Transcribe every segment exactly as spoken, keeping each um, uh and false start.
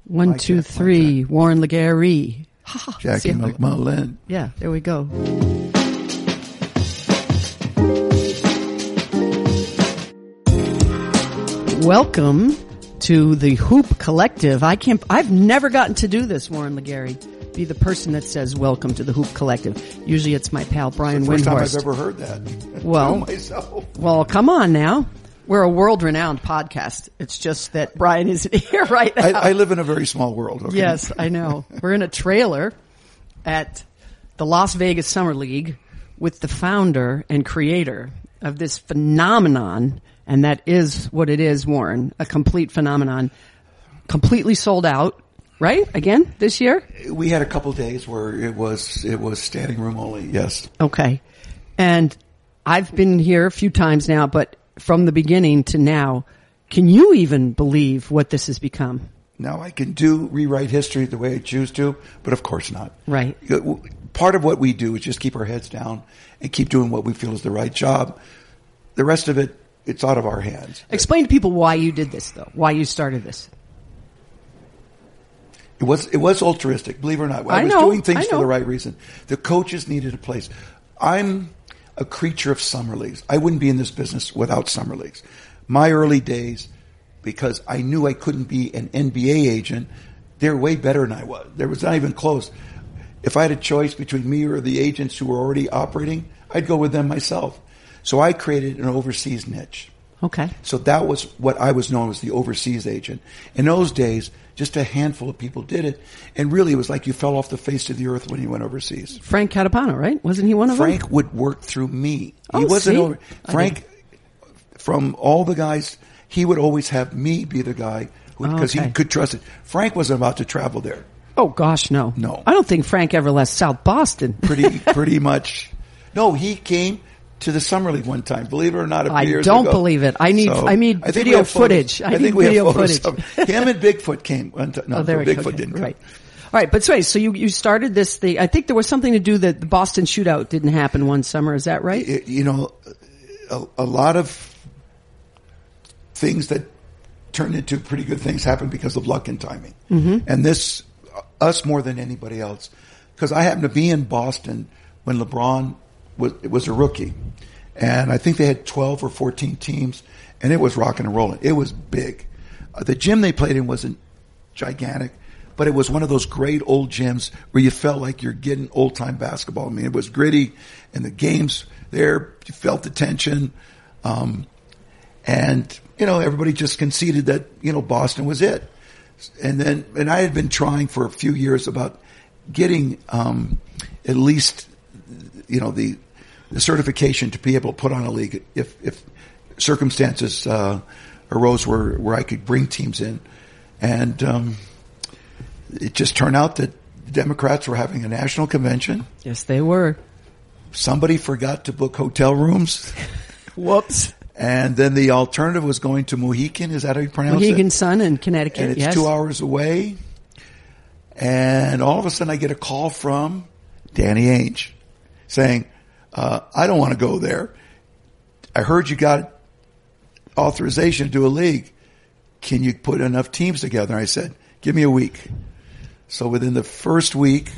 One, two, three. Warren Legary. Jackie McMullen. Yeah, there we go. Welcome to the Hoop Collective. I can't, I've never gotten to do this, Warren Legary. Be the person that says welcome to the Hoop Collective. Usually it's my pal Brian Windhorst. First time I've ever heard that. Well, myself. well, come on now. We're a world-renowned podcast. It's just that Brian isn't here right now. I, I live in a very small world. Okay? Yes, I know. We're in a trailer at the Las Vegas Summer League with the founder and creator of this phenomenon, and that is what it is, Warren, a complete phenomenon, completely sold out. Right? Again, this year? We had a couple days where it was, it was standing room only. Yes. Okay. And I've been here a few times now, but from the beginning to now, can you even believe what this has become? Now I can do rewrite history the way I choose to, but of course not. Right. Part of what we do is just keep our heads down and keep doing what we feel is the right job. The rest of it, it's out of our hands. Explain to people why you did this, though. Why you started this. It was, it was altruistic, believe it or not. I, I was know, doing things I for know. the right reason. The coaches needed a place. I'm a creature of summer leagues. I wouldn't be in this business without summer leagues. My early days, because I knew I couldn't be an N B A agent, they're way better than I was. There was not even close. If I had a choice between me or the agents who were already operating, I'd go with them myself. So I created an overseas niche. Okay. So that was what I was known as the overseas agent. In those days, just a handful of people did it. And really, it was like you fell off the face of the earth when you went overseas. Frank Catapano, right? Wasn't he one of Frank them? Frank would work through me. Oh, he wasn't see? over. Frank, from all the guys, he would always have me be the guy because oh, okay. he could trust it. Frank wasn't about to travel there. Oh, gosh, no. No. I don't think Frank ever left South Boston. Pretty, pretty much. No, he came to the Summer League one time, believe it or not, a few I years don't ago. believe it. I need, So, I need I think video we have footage. photos. I, I need think we video have photos footage. of him and Bigfoot came one time. No, oh, there we Bigfoot go. didn't come. Right. All right, but so, so you, you started this thing. I think there was something to do that the Boston shootout didn't happen one summer. Is that right? It, you know, a, a lot of things that turned into pretty good things happened because of luck and timing. Mm-hmm. And this, us more than anybody else, because I happened to be in Boston when LeBron was, was a rookie. And I think they had twelve or fourteen teams, and it was rocking and rolling. It was big. Uh, the gym they played in wasn't gigantic, but it was one of those great old gyms where you felt like you're getting old-time basketball. I mean, it was gritty, and the games there, you felt the tension. Um, and, you know, everybody just conceded that, you know, Boston was it. And then, and I had been trying for a few years about getting um, at least, you know, the the certification to be able to put on a league if, if circumstances, uh, arose where, where I could bring teams in. And, um, it just turned out that the Democrats were having a national convention. Yes, they were. Somebody forgot to book hotel rooms. Whoops. And then the alternative was going to Mohegan. Is that how you pronounce Mohegan it? Mohegan Sun in Connecticut, And it's yes. two hours away. And all of a sudden I get a call from Danny Ainge saying, Uh, I don't want to go there. I heard you got authorization to do a league. Can you put enough teams together? And I said, give me a week. So within the first week,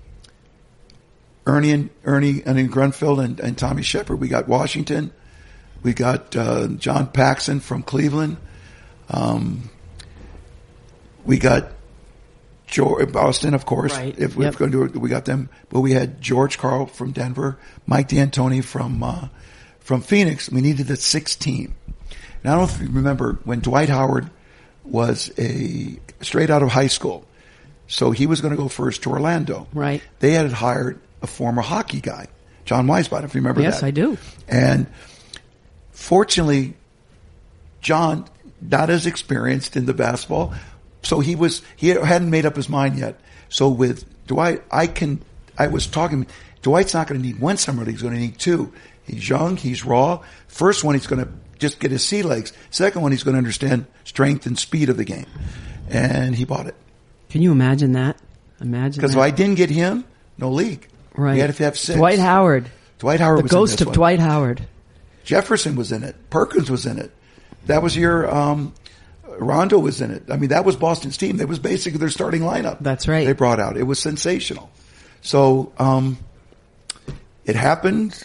Ernie and Ernie and Grunfeld and, and Tommy Shepard, we got Washington. We got uh, John Paxson from Cleveland. Um, we got George, Boston, of course. Right. If we're Yep. going to do it, we got them. But we had George Karl from Denver, Mike D'Antoni from uh, from Phoenix. We needed a sixth team. Now I don't know if you remember when Dwight Howard was a straight out of high school, so he was going to go first to Orlando. Right. They had hired a former hockey guy, John Weisbot, if you remember Yes, that. I do. And fortunately, John, not as experienced in the basketball. So he was, he hadn't made up his mind yet. So with Dwight, I can, I was talking, Dwight's not going to need one summer league, he's going to need two. He's young, he's raw. First one, he's going to just get his sea legs. Second one, he's going to understand strength and speed of the game. And he bought it. Can you imagine that? Imagine Because that. if I didn't get him, no league. Right. We had to have six. Dwight Howard. Dwight Howard the was ghost in this of one. Dwight Howard. Jefferson was in it. Perkins was in it. That was your, um, Rondo was in it. I mean, that was Boston's team. That was basically their starting lineup. That's right. They brought out. It was sensational. So, um, it happened.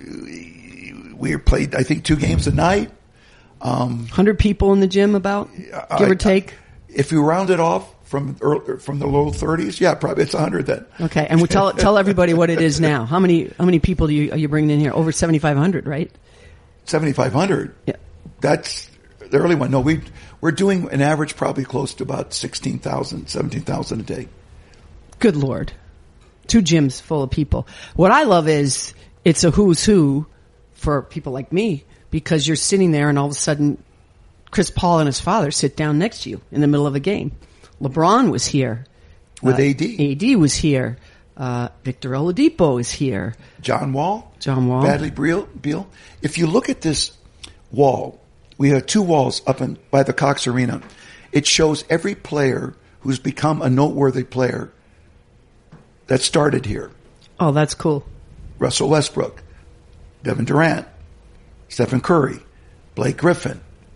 We played, I think, two games a night. Um, one hundred people in the gym about, give I, or take? If you round it off from early, from the low thirties, yeah, probably it's one hundred then. Okay, and we tell tell everybody what it is now. How many how many people do you are you bringing in here? Over seventy-five hundred, right? seventy-five hundred. Yeah. That's the early one. No, we we're doing an average probably close to about sixteen thousand, seventeen thousand a day. Good Lord. Two gyms full of people. What I love is it's a who's who for people like me, because you're sitting there and all of a sudden Chris Paul and his father sit down next to you in the middle of a game. LeBron was here. With uh, A D. A D was here. Uh, Victor Oladipo is here. John Wall. John Wall. Bradley Beal. Beal. If you look at this wall, we have two walls up in, by the Cox Arena. It shows every player who's become a noteworthy player that started here. Oh, that's cool. Russell Westbrook, Kevin Durant, Stephen Curry, Blake Griffin.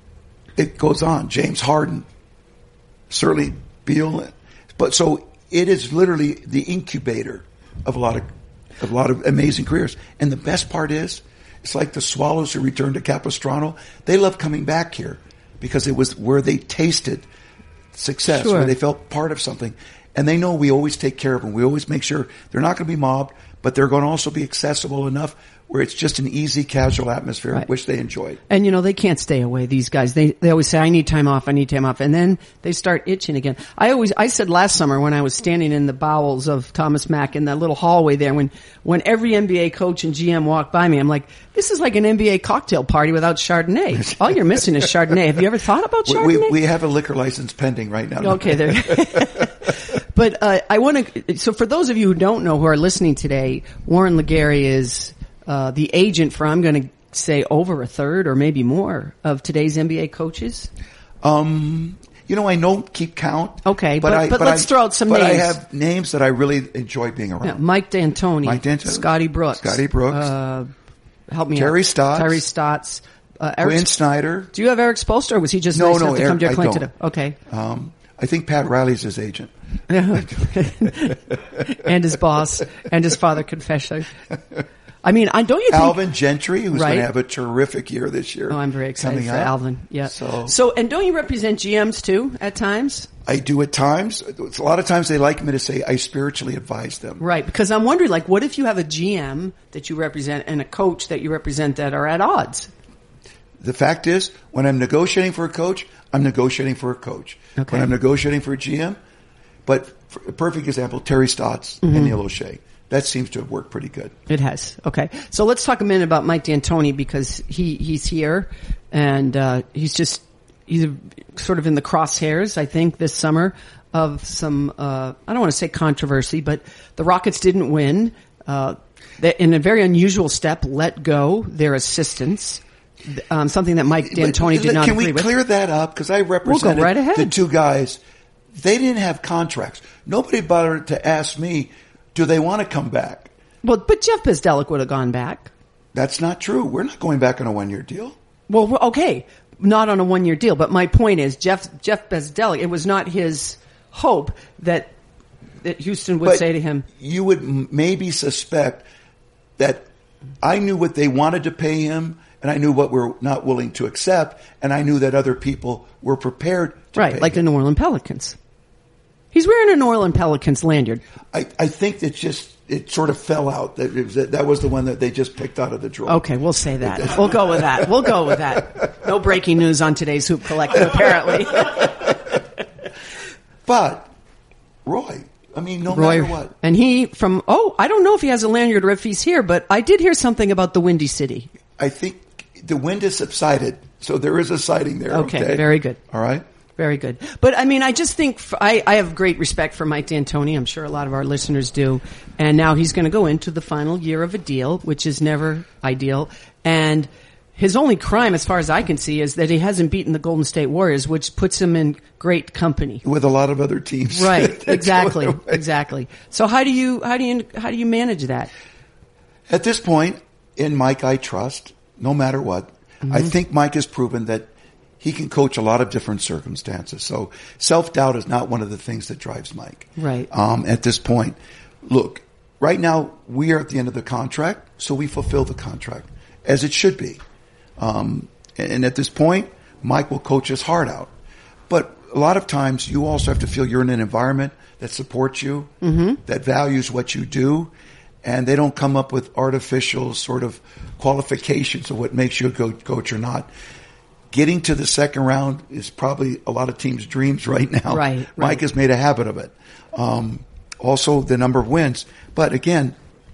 It goes on. James Harden, certainly Beal. But so it is literally the incubator of a lot of, of a lot of amazing careers. And the best part is, it's like the Swallows who returned to Capistrano. They love coming back here because it was where they tasted success, Sure. where they felt part of something. And they know we always take care of them. We always make sure they're not going to be mobbed, but they're going to also be accessible enough where it's just an easy, casual atmosphere, Right. which they enjoy. And you know, they can't stay away, these guys. They, they always say, I need time off, I need time off. And then they start itching again. I always, I said last summer when I was standing in the bowels of Thomas Mack in that little hallway there, when, when every N B A coach and G M walked by me, I'm like, this is like an N B A cocktail party without Chardonnay. All you're missing is Chardonnay. Have you ever thought about Chardonnay? We, we, we have a liquor license pending right now. Okay, there. But, uh, I want to, so for those of you who don't know, who are listening today, Warren Legary is, uh, the agent for, I'm going to say, over a third or maybe more of today's N B A coaches. Um, you know, I don't keep count. Okay, but, I, but, let's I, throw out some but names. But I have names that I really enjoy being around. Yeah, Mike D'Antoni. Mike D'Antoni. Scotty Brooks. Scotty Brooks. Uh, help me Terry out. Stotts. Terry Stotts. Uh, Eric, Quinn Snyder. Do you have Eric Spoelstra, or was he just No, nice no, enough to Eric, come to your I clinic don't. today? Okay. Um, I think Pat Riley's his agent. And his boss, and his father confessor. I mean, I don't you think Alvin Gentry, who's Right. going to have a terrific year this year. Oh, I'm very excited coming for up. Alvin. Yeah. So, so, and don't you represent G Ms too at times? I do at times. A lot of times they like me to say I spiritually advise them. Right, because I'm wondering, like, what if you have a G M that you represent and a coach that you represent that are at odds? The fact is, when I'm negotiating for a coach, I'm negotiating for a coach. Okay. When I'm negotiating for a G M, but for a perfect example, Terry Stotts Mm-hmm. and Neil O'Shea. That seems to have worked pretty good. It has. Okay. So let's talk a minute about Mike D'Antoni, because he, he's here and, uh, he's just, he's sort of in the crosshairs, I think, this summer of some, uh, I don't want to say controversy, but the Rockets didn't win. Uh, they, in a very unusual step, let go their assistants. Um, something that Mike D'Antoni did not Can agree we with. clear that up? Because I represented right ahead. the two guys. They didn't have contracts. Nobody bothered to ask me, do they want to come back? Well, but Jeff Bezdelik would have gone back. That's not true. We're not going back on a one-year deal. Well, we're- okay, not on a one-year deal, but my point is, Jeff Jeff Bezdelik, it was not his hope that that Houston would But say to him, you would m- maybe suspect that I knew what they wanted to pay him, and I knew what we're not willing to accept, and I knew that other people were prepared to right, pay like the him. New Orleans Pelicans. He's wearing a New Orleans Pelicans lanyard. I, I think that just it sort of fell out. That it was, that was the one that they just picked out of the drawer. Okay, we'll say that. We'll go with that. We'll go with that. No breaking news on today's Hoop Collective, apparently. But Roy, I mean, no Roy, matter what, and he from oh, I don't know if he has a lanyard or if he's here, but I did hear something about the Windy City. I think the wind has subsided, so there is a sighting there. Okay, Okay, very good. All right. Very good. But I mean, I just think f I, I have great respect for Mike D'Antoni. I'm sure a lot of our listeners do. And now he's going to go into the final year of a deal, which is never ideal. And his only crime, as far as I can see, is that he hasn't beaten the Golden State Warriors, which puts him in great company. With a lot of other teams. Right. That's Exactly. what- Exactly. So how do you, how do you, how do you manage that? At this point, in Mike, I trust, no matter what. Mm-hmm. I think Mike has proven that he can coach a lot of different circumstances. So self-doubt is not one of the things that drives Mike. Right. Um, at this point, look, right now we are at the end of the contract, so we fulfill the contract as it should be. Um, and, and at this point, Mike will coach his heart out. But a lot of times you also have to feel you're in an environment that supports you, mm-hmm. that values what you do, and they don't come up with artificial sort of qualifications of what makes you a go- coach or not. Getting to the second round is probably a lot of teams' dreams right now. Right, right. Mike has made a habit of it. Um, also, the number of wins. But again,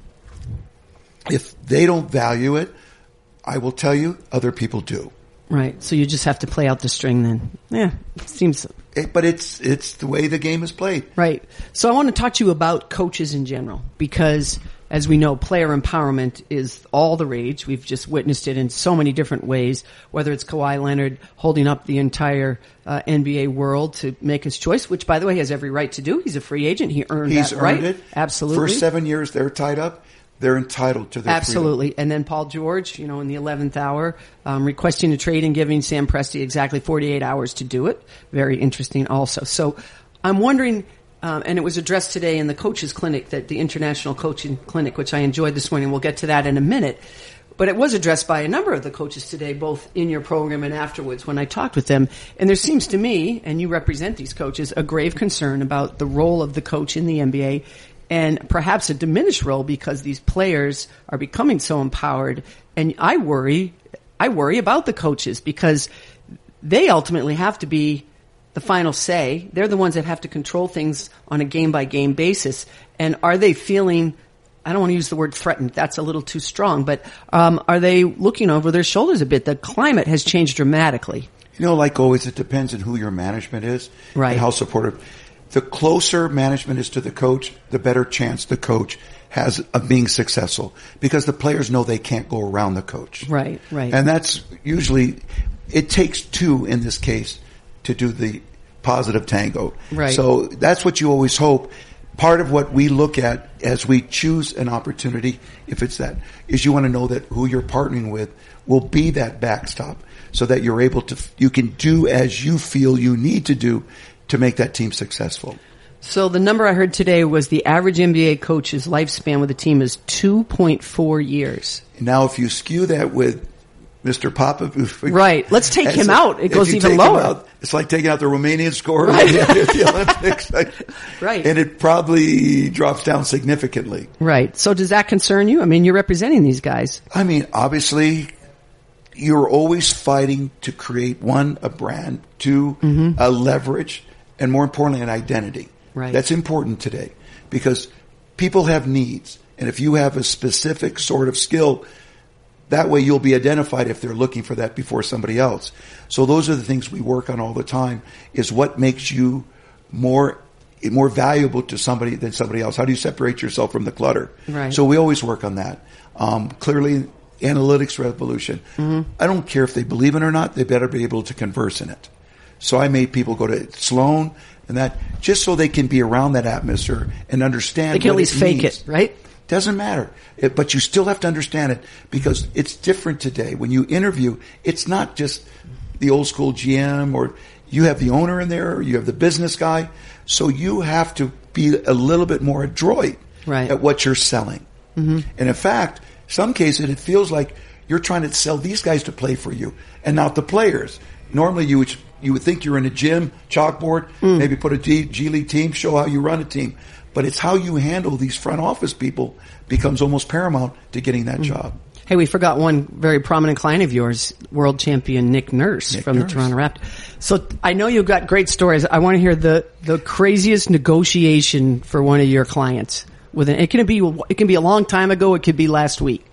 if they don't value it, I will tell you, other people do. Right. So you just have to play out the string then. Yeah, it seems. It, but it's it's the way the game is played. Right. So I want to talk to you about coaches in general because, as we know, player empowerment is all the rage. We've just witnessed it in so many different ways, whether it's Kawhi Leonard holding up the entire uh, N B A world to make his choice, which, by the way, he has every right to do. He's a free agent. He earned He's that earned right. it. Absolutely. First seven years they're tied up. They're entitled to their Absolutely. freedom. And then Paul George, you know, in the eleventh hour, um, requesting a trade and giving Sam Presti exactly forty-eight hours to do it. Very interesting also. So I'm wondering, um, and it was addressed today in the coaches clinic, that the International Coaching Clinic, which I enjoyed this morning. We'll get to that in a minute. But it was addressed by a number of the coaches today, both in your program and afterwards when I talked with them. And there seems to me, and you represent these coaches, a grave concern about the role of the coach in the N B A. And perhaps a diminished role because these players are becoming so empowered. And I worry, I worry about the coaches because they ultimately have to be the final say. They're the ones that have to control things on a game by game basis. And are they feeling, I don't want to use the word threatened, that's a little too strong, but um, are they looking over their shoulders a bit? The climate has changed dramatically. You know, like always, it depends on who your management is right. and how supportive. The closer management is to the coach, the better chance the coach has of being successful because the players know they can't go around the coach. Right, right. And that's usually, it takes two in this case to do the positive tango. Right. So that's what you always hope. Part of what we look at as we choose an opportunity, if it's that, is you want to know that who you're partnering with will be that backstop so that you're able to, you can do as you feel you need to do to make that team successful. So the number I heard today was the average N B A coach's lifespan with a team is two point four years. Now, if you skew that with Mister Popovich. Right. Let's take him a, out. It goes even lower. Out, it's like taking out the Romanian scorer right. at the Olympics. Right. And it probably drops down significantly. Right. So does that concern you? I mean, you're representing these guys. I mean, obviously, you're always fighting to create, one, a brand, two, mm-hmm. a leverage, and more importantly, an identity. Right. That's important today because people have needs. And if you have a specific sort of skill, that way you'll be identified if they're looking for that before somebody else. So those are the things we work on all the time, is what makes you more more valuable to somebody than somebody else. How do you separate yourself from the clutter? Right. So we always work on that. Um, clearly, analytics revolution. Mm-hmm. I don't care if they believe it or not, they better be able to converse in it. So I made people go to Sloan and that just so they can be around that atmosphere and understand. They can at least it fake means. it, right? Doesn't matter. It, but you still have to understand it because it's different today. When you interview, it's not just the old school G M or you have the owner in there or you have the business guy. So you have to be a little bit more adroit right. at what you're selling. Mm-hmm. And in fact, some cases it feels like you're trying to sell these guys to play for you and not the players. Normally you would, you would think you're in a gym, chalkboard, mm. maybe put a G, G League team, show how you run a team. But it's how you handle these front office people becomes almost paramount to getting that mm. job. Hey, we forgot one very prominent client of yours, world champion Nick Nurse Nick from Nurse. the Toronto Raptors. So I know you've got great stories. I want to hear the, the craziest negotiation for one of your clients. With an, it can be it can be a long time ago. It could be last week.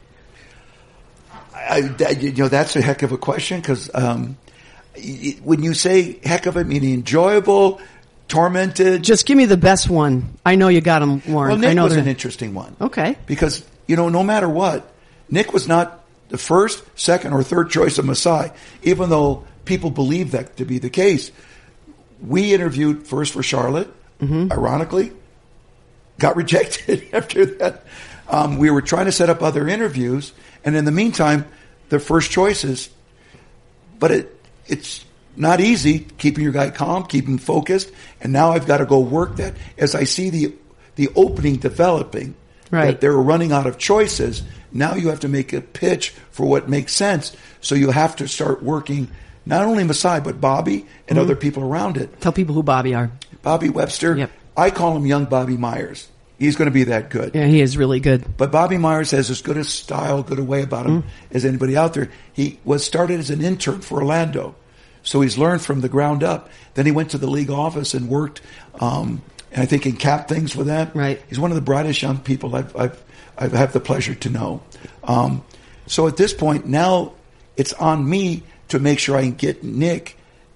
I, that, you know, that's a heck of a question because um, when you say heck of it, meaning enjoyable, tormented. Just give me the best one. I know you got them, Warren. Well, Nick I know was they're... an interesting one. Okay. Because, you know, no matter what, Nick was not the first, second, or third choice of Masai, even though people believe that to be the case. We interviewed first for Charlotte, mm-hmm. ironically, got rejected after that. Um, we were trying to set up other interviews, and in the meantime, the first choices, but it, it's not easy, keeping your guy calm, keeping focused. And now I've got to go work that. As I see the the opening developing, right. that they're running out of choices, now you have to make a pitch for what makes sense. So you have to start working not only Masai, but Bobby and mm-hmm. other people around it. Tell people who Bobby are. Bobby Webster. Yep. I call him young Bobby Myers. He's going to be that good. Yeah, he is really good. But Bobby Myers has as good a style, good a way about him mm. as anybody out there. He was started as an intern for Orlando. So he's learned from the ground up. Then he went to the league office and worked, um, and I think in cap things with that. Right. He's one of the brightest young people I've, I've, I've had the pleasure to know. Um, so at this point, now it's on me to make sure I can get Nick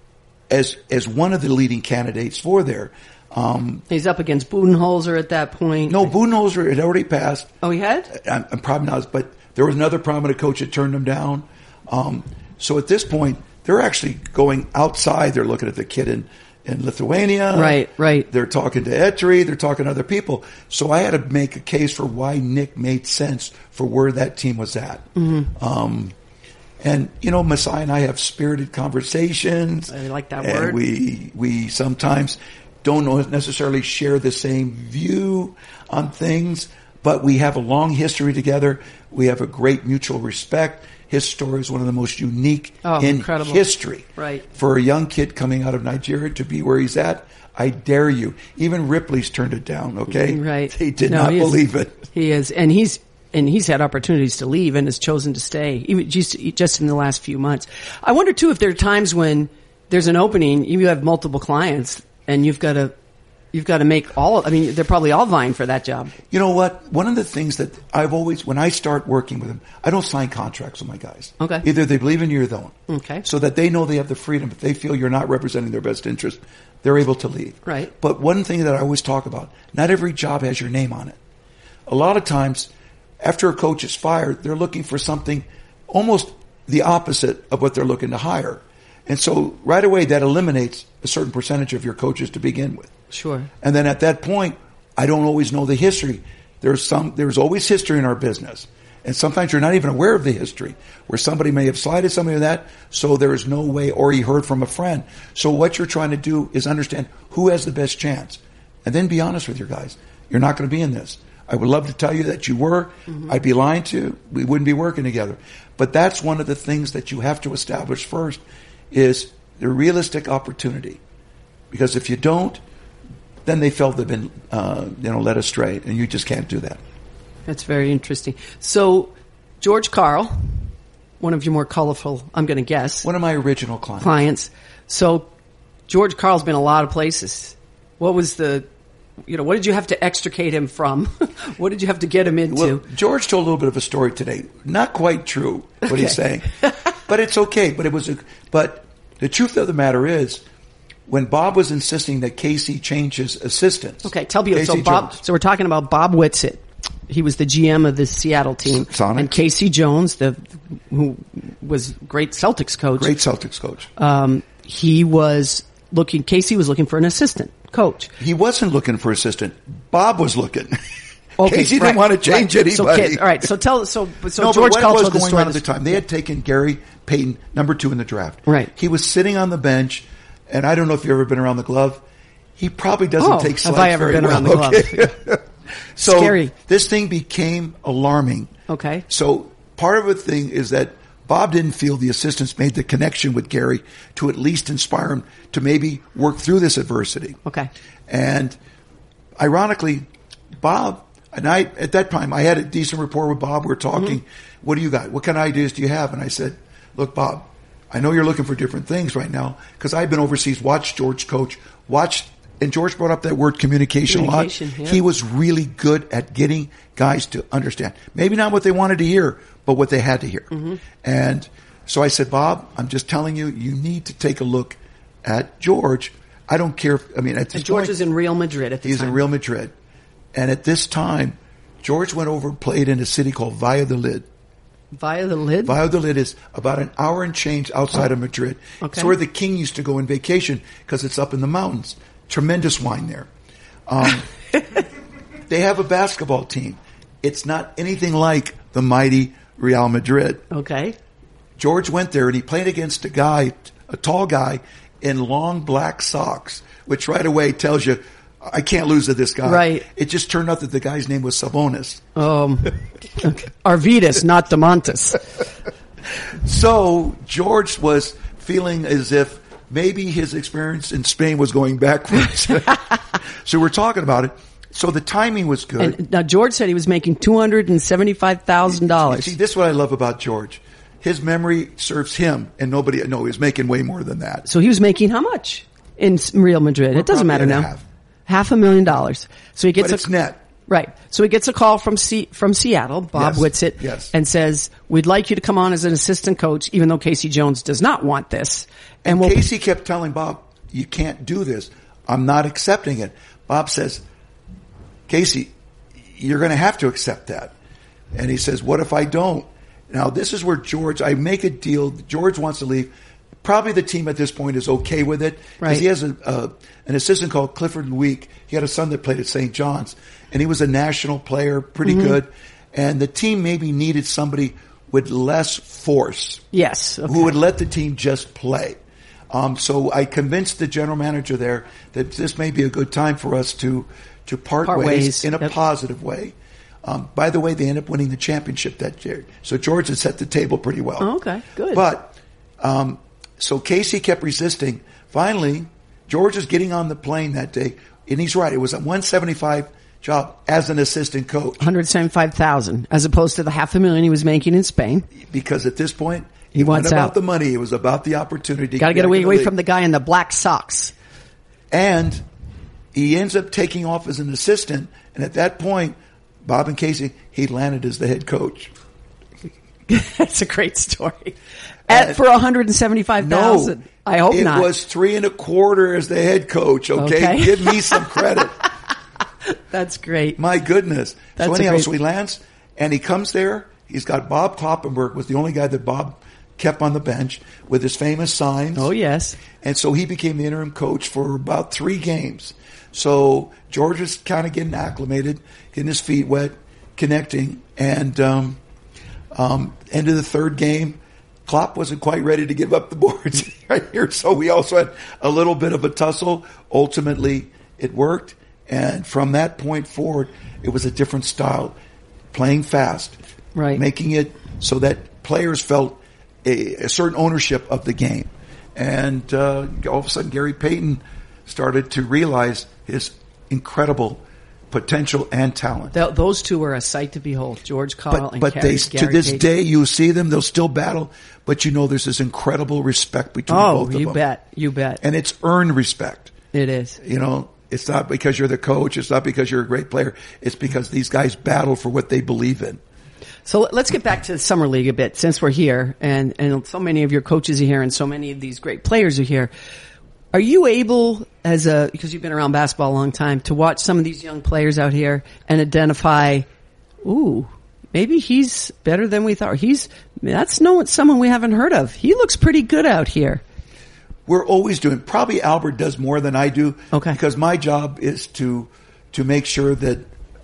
as, as one of the leading candidates for there. Um, He's up against Budenholzer at that point. No, Budenholzer had already passed. Oh, he had? I'm, I'm probably not, but there was another prominent coach that turned him down. Um, so at this point, they're actually going outside. They're looking at the kid in, in Lithuania. Right, right. They're talking to Etri. They're talking to other people. So I had to make a case for why Nick made sense for where that team was at. Mm-hmm. Um, and, you know, Masai and I have spirited conversations. I like that and word. We, we sometimes don't necessarily share the same view on things, but we have a long history together. We have a great mutual respect. His story is one of the most unique oh, in incredible. history. Right. For a young kid coming out of Nigeria to be where he's at, I dare you. Even Ripley's turned it down, okay? Right. They did no, not he believe is, it. He is. And he's and he's had opportunities to leave and has chosen to stay, even just, just in the last few months. I wonder, too, if there are times when there's an opening, you have multiple clients, and you've got to you've got to make all. I mean, they're probably all vying for that job. You know what? One of the things that I've always, when I start working with them, I don't sign contracts with my guys. Okay. Either they believe in you or they don't. Okay. So that they know they have the freedom. If they feel you're not representing their best interest, they're able to leave. Right. But one thing that I always talk about: not every job has your name on it. A lot of times, after a coach is fired, they're looking for something almost the opposite of what they're looking to hire. And so right away that eliminates a certain percentage of your coaches to begin with. Sure. And then at that point, I don't always know the history. There's some, there's always history in our business. And sometimes you're not even aware of the history, where somebody may have slighted somebody with that, so there is no way, or he heard from a friend. So what you're trying to do is understand who has the best chance. And then be honest with your guys. You're not going to be in this. I would love to tell you that you were. Mm-hmm. I'd be lying to you. We wouldn't be working together. But that's one of the things that you have to establish first, is the realistic opportunity. Because if you don't, then they felt they've been, uh, you know, led astray, and you just can't do that. That's very interesting. So, George Karl, one of your more colorful, I'm going to guess. One of my original clients. Clients. So, George Karl's been a lot of places. What was the, you know, what did you have to extricate him from? What did you have to get him into? Well, George told a little bit of a story today. Not quite true, what okay. he's saying. But it's okay. But it was a, but the truth of the matter is, when Bob was insisting that Casey change his assistants. Okay, tell me. So Bob, Jones. So we're talking about Bob Whitsitt. He was the G M of the Seattle team. Sonic. And Casey Jones, the who was great Celtics coach. Great Celtics coach. Um, he was looking. Casey was looking for an assistant coach. He wasn't looking for assistant. Bob was looking. Okay, Casey right, didn't want to change right. anybody. So, okay, all right. So tell. So, so no, George but Karl what was told the going story on at the time? They had taken Gary Payton, number two in the draft. Right. He was sitting on the bench. And I don't know if you've ever been around the glove. He probably doesn't oh, take slides have I ever very been well, around the okay? glove? So Scary. This thing became alarming. Okay. So part of the thing is that Bob didn't feel the assistants made the connection with Gary to at least inspire him to maybe work through this adversity. Okay. And ironically, Bob and I, at that time, I had a decent rapport with Bob. We were talking. Mm-hmm. What do you got? What kind of ideas do you have? And I said, look, Bob, I know you're looking for different things right now, because I've been overseas, watched George coach, watched, and George brought up that word communication, communication a lot. Yeah. He was really good at getting guys to understand. Maybe not what they wanted to hear, but what they had to hear. Mm-hmm. And so I said, Bob, I'm just telling you, you need to take a look at George. I don't care if, I mean, at this and George point, is in Real Madrid at the he's time. in Real Madrid. And at this time, George went over and played in a city called Valladolid. Valladolid? Valladolid is about an hour and change outside oh. of Madrid. Okay. It's where the king used to go on vacation, because it's up in the mountains. Tremendous wine there. Um, they have a basketball team. It's not anything like the mighty Real Madrid. Okay. George went there and he played against a guy a tall guy in long black socks, which right away tells you, I can't lose to this guy. Right. It just turned out that the guy's name was Sabonis. Um, Arvydas, not DeMontis. So George was feeling as if maybe his experience in Spain was going backwards. So we're talking about it. So the timing was good. And now George said he was making two hundred seventy-five thousand dollars. See, this is what I love about George. His memory serves him, and nobody. No, he was making way more than that. So he was making how much in Real Madrid? We're It doesn't matter probably now. at half. Half a million dollars. So he gets But a it's net. right. So he gets a call from C, from Seattle, Bob Yes. Whitsitt, Yes. and says, "We'd like you to come on as an assistant coach, even though Casey Jones does not want this." And we'll Casey kept telling Bob, "You can't do this. I'm not accepting it." Bob says, "Casey, you're going to have to accept that." And he says, "What if I don't?" Now, this is where George, I make a deal. George wants to leave. Probably the team at this point is okay with it. Because Right. he has a, uh, an assistant called Clifford Week. He had a son that played at Saint John's. And he was a national player, pretty Mm-hmm. good. And the team maybe needed somebody with less force. yes, okay. Who would let the team just play. Um, so I convinced the general manager there that this may be a good time for us to to part, Part ways, ways. in a Yep. positive way. Um, by the way, they ended up winning the championship that year. So George had set the table pretty well. Oh, okay, good. But um, so Casey kept resisting. Finally, George is getting on the plane that day, and he's right. It was a one seventy-five job as an assistant coach. one hundred seventy-five thousand as opposed to the half a million he was making in Spain. Because at this point, He it wants wasn't about out. the money. It was about the opportunity. Got to get back away, in the away league. from the guy in the black socks. And he ends up taking off as an assistant. And at that point, Bob and Casey, he landed as the head coach. That's a great story. At And- for one hundred seventy-five thousand. No, I hope it not. was three and a quarter as the head coach. Okay, Okay. give me some credit. That's great. My goodness. That's so a anyhow, great- so he lands and he comes there. He's got Bob Kloppenberg, was the only guy that Bob kept on the bench with his famous signs. Oh yes. And so he became the interim coach for about three games. So George was kind of getting acclimated, getting his feet wet, connecting, and um, um, end of the third game, Klopp wasn't quite ready to give up the boards right here. So we also had a little bit of a tussle. Ultimately, it worked. And from that point forward, it was a different style, playing fast, Right. making it so that players felt a, a certain ownership of the game. And uh, all of a sudden, Gary Payton started to realize his incredible potential and talent. Th- those two were a sight to behold. George Carl But and but Gary, they to Gary this Payton. day, you see them; they'll still battle. But you know, there's this incredible respect between Oh, both of you them. bet. You bet. And it's earned respect. It is. You know, it's not because you're the coach. It's not because you're a great player. It's because these guys battle for what they believe in. So let- let's get back to the summer league a bit, since we're here, and and so many of your coaches are here, and so many of these great players are here. Are you able, as a because you've been around basketball a long time, to watch some of these young players out here and identify, ooh, maybe he's better than we thought. He's that's no someone we haven't heard of. He looks pretty good out here. We're always doing. Probably Albert does more than I do. Okay. Because my job is to to make sure that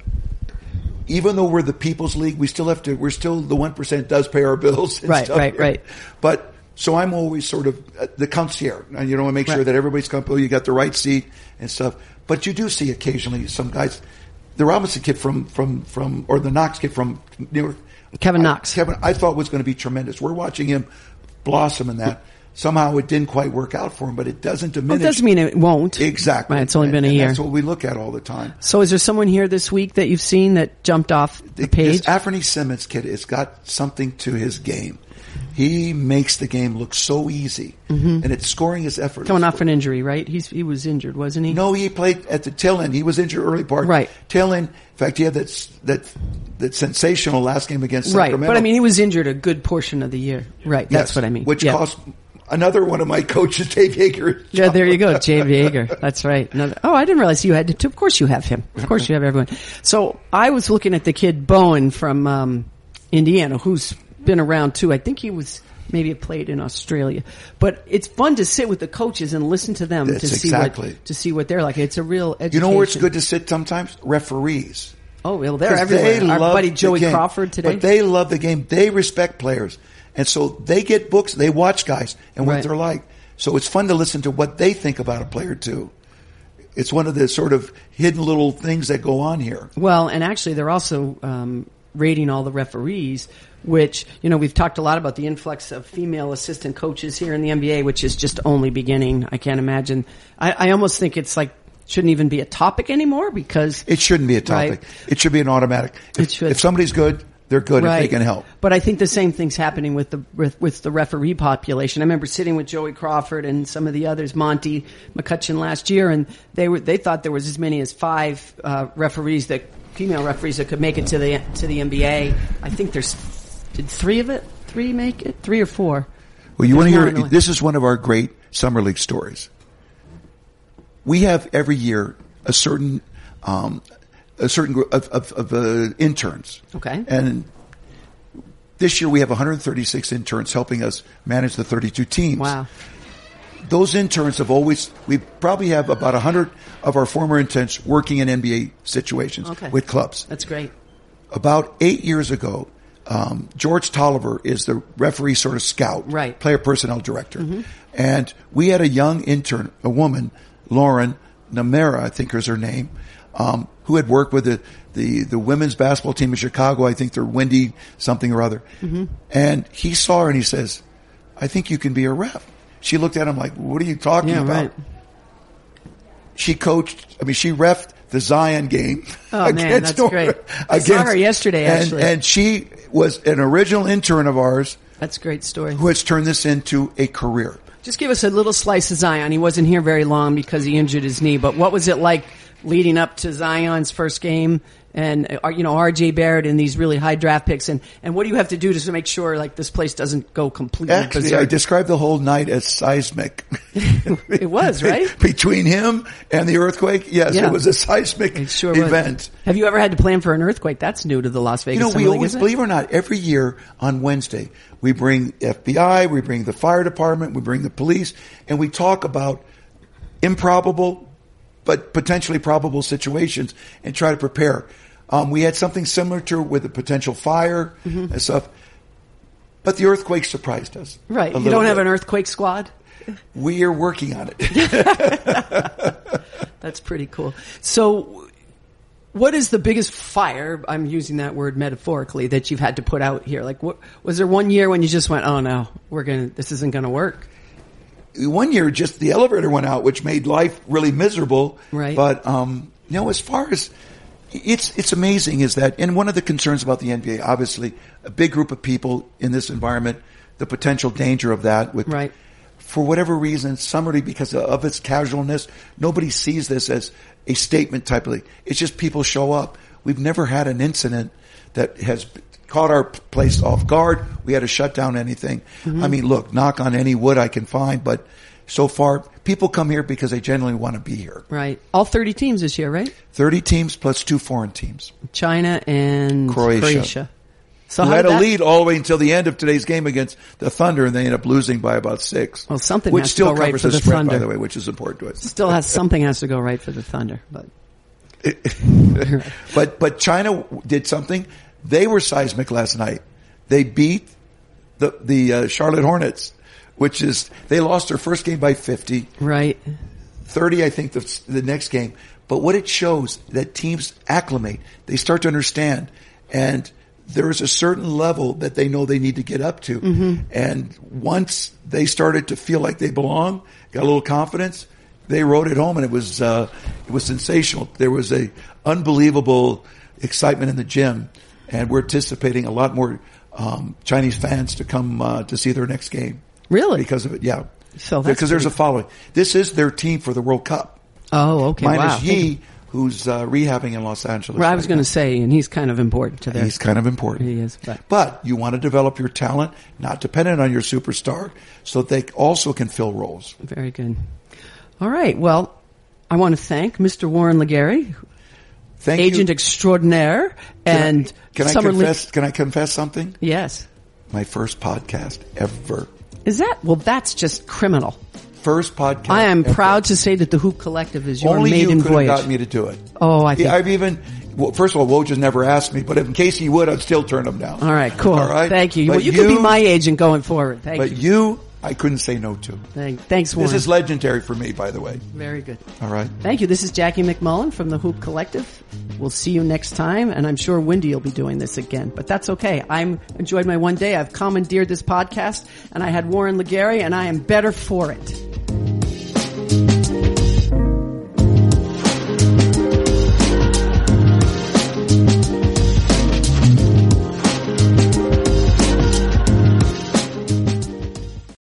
even though we're the People's League, we still have to. We're still the one percent does pay our bills. And Right, stuff right, here. right. But so I'm always sort of uh, the concierge, and you know, I make sure Right. that everybody's comfortable. You got the right seat and stuff. But you do see occasionally some guys. The Robinson kid from from from or the Knox kid from New York. Kevin Knox. Kevin, I thought was going to be tremendous. We're watching him blossom in that. Somehow it didn't quite work out for him, but it doesn't Well, diminish. it doesn't mean it won't. Exactly. Right, it's only been a And year. That's what we look at all the time. So is there someone here this week that you've seen that jumped off the page? This Anthony Simmons kid has got something to his game. He makes the game look so easy, and it's scoring his effort. Coming off an injury, right? He's he was injured, wasn't he? No, he played at the tail end. He was injured early part. Right. Tail end. In fact, he had that that that sensational last game against Right, Sacramento. but I mean, he was injured a good portion of the year. Right, that's Yes, what I mean. Which Yeah. cost another one of my coaches, Dave Yeager. Yeah, there you go, Jay Yeager. That's right. Another, oh, I didn't realize you had to. Of course, you have him. Of course, you have everyone. So I was looking at the kid Bowen from um, Indiana, who's been around too. I think he was maybe played in Australia, but it's fun to sit with the coaches and listen to them That's to see exactly. what to see what they're like. It's a real education. You know where it's good to sit sometimes? Referees. Oh, well, they're 'Cause everywhere. they Our love buddy the Joey game. Crawford today. But they love the game. They respect players. And so they get books. They watch guys and what Right. they're like. So it's fun to listen to what they think about a player too. It's one of the sort of hidden little things that go on here. Well, and actually they're also um, rating all the referees, which, you know, we've talked a lot about the influx of female assistant coaches here in the N B A, which is just only beginning. I can't imagine. I, I almost think it's like, shouldn't even be a topic anymore because... It shouldn't be a topic. Right. It should be an automatic. If, It should. if somebody's good, they're good Right. if they can help. But I think the same thing's happening with the with, with the referee population. I remember sitting with Joey Crawford and some of the others, Monty McCutcheon last year, and they were they thought there was as many as five uh, referees that female referees that could make it to the to the N B A. I think there's did three of it, three make it, three or four. Well, you want to There's hear? more This is one of our great summer league stories. We have every year a certain um, a certain group of, of, of uh, interns. Okay. And this year we have one hundred thirty-six interns helping us manage the thirty-two teams. Wow. Those interns have always, we probably have about one hundred of our former interns working in N B A situations Okay. with clubs. That's great. About eight years ago, um, George Tolliver is the referee sort of scout, Right. player personnel director. And we had a young intern, a woman, Lauren Namera, I think is her name, um, who had worked with the, the, the women's basketball team in Chicago. I think they're Wendy something or other. And he saw her and he says, I think you can be a ref. She looked at him like, what are you talking Yeah, about? right. She coached, I mean, she reffed the Zion game. Oh, man, that's Nor- great. I saw her yesterday, and, actually. And she was an original intern of ours That's a great story. who has turned this into a career. Just give us a little slice of Zion. He wasn't here very long because he injured his knee, but what was it like leading up to Zion's first game and, uh, you know, R J Barrett and these really high draft picks, and, and what do you have to do to make sure like this place doesn't go completely Actually, I berserk? described the whole night as seismic. It was, right? Between him and the earthquake, yes, Yeah. it was a seismic It sure event. was. Have you ever had to plan for an earthquake? That's new to the Las Vegas You know, Summer we League, always, isn't it? believe it or not, every year on Wednesday, we bring F B I, we bring the fire department, we bring the police, and we talk about improbable but potentially probable situations and try to prepare. Um, we had something similar to with a potential fire Mm-hmm. and stuff, but the earthquake surprised us. Right. a You little don't have bit. an earthquake squad? We are working on it. That's pretty cool. So, what is the biggest fire, I'm using that word metaphorically, that you've had to put out here? Like, what, was there one year when you just went, oh no, we're gonna, this isn't gonna work? One year, just the elevator went out, which made life really miserable. Right. But, um, you know, as far as, it's, it's amazing is that, and one of the concerns about the N B A, obviously, a big group of people in this environment, the potential danger of that with, Right. for whatever reason, somebody, because of its casualness, nobody sees this as a statement type of thing. It's just people show up. We've never had an incident that has caught our place off guard. We had to shut down anything. Mm-hmm. I mean, look, knock on any wood I can find, but so far, people come here because they genuinely want to be here. Right. All thirty teams this year, right? thirty teams plus two foreign teams. China and Croatia. Croatia. So We how had did a that- lead all the way until the end of today's game against the Thunder, and they ended up losing by about six. Well, something which has to still go right covers for the the spread, Thunder. by the way, which is important to us. Still has, something has to go right for the Thunder, but. But but China did something. They were seismic last night. They beat the the uh, Charlotte Hornets, which is they lost their first game by fifty. Right. thirty, I think, the, the next game. But what it shows that teams acclimate, they start to understand, and there is a certain level that they know they need to get up to. Mm-hmm. And once they started to feel like they belong, got a little confidence, they rode it home, and it was uh, it was sensational. There was a unbelievable excitement in the gym, and we're anticipating a lot more um, Chinese fans to come uh, to see their next game. Really? Because of it, yeah. So that's because there's a pretty- following. This is their team for the World Cup. Oh, okay. Minus wow. Yi, who's uh, rehabbing in Los Angeles. Well, I right was going to now. say, and he's kind of important to their. He's kind of important. He is, but- But you want to develop your talent, not dependent on your superstar, so they also can fill roles. Very good. All right. Well, I want to thank Mister Warren Legary, Thank agent you. extraordinaire, and Can I, Summer can I League- confess? Can I confess something? Yes. My first podcast ever. Is that? Well, that's just criminal. First podcast. I am ever. proud to say that the Hoop Collective is your Only you maiden could voyage. have gotten me to do it. Oh, I think. Yeah, I've even. Well, first of all, Woj has never asked me, but in case he would, I'd still turn him down. All right, cool. All right. Thank you. But well, you, can be my agent going forward. Thank But you. you I couldn't say no to. Thank, thanks, Warren. This is legendary for me, by the way. Very good. All right. Thank you. This is Jackie McMullen from the Hoop Collective. We'll see you next time, and I'm sure Wendy will be doing this again, but that's okay. I'm enjoyed my one day. I've commandeered this podcast, and I had Warren Legary, and I am better for it.